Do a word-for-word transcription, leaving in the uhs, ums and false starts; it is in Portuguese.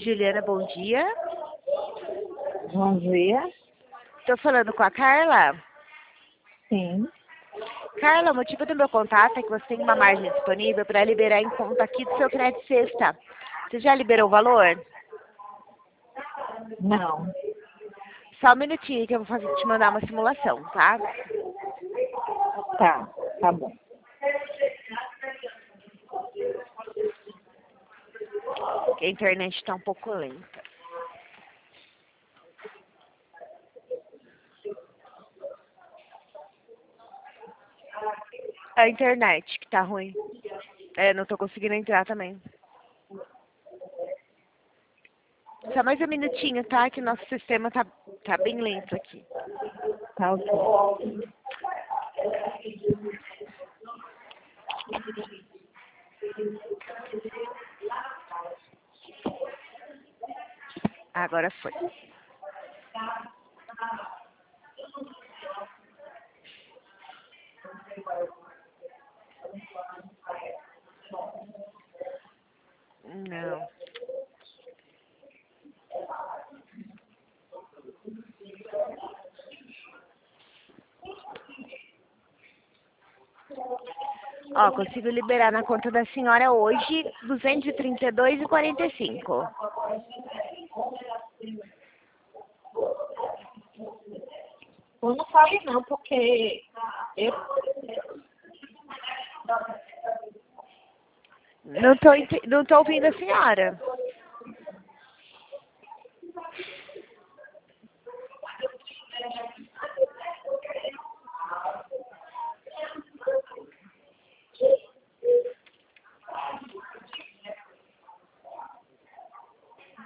Juliana, bom dia. Bom dia. Estou falando com a Carla. Sim. Carla, o motivo do meu contato é que você tem uma margem disponível para liberar em conta aqui do seu crédito sexta. Você já liberou o valor? Não. Só um minutinho que eu vou fazer, te mandar uma simulação, tá? Tá, tá bom. Porque a internet está um pouco lenta. A internet que tá ruim. É, não tô conseguindo entrar também. Só mais um minutinho, tá? Que nosso sistema tá, tá bem lento aqui. Tá ok. Agora foi. Não. Ó, consigo liberar na conta da senhora hoje duzentos e trinta e dois reais e quarenta e cinco. Eu não falei não, porque eu... Não tô, ente- não tô ouvindo a senhora.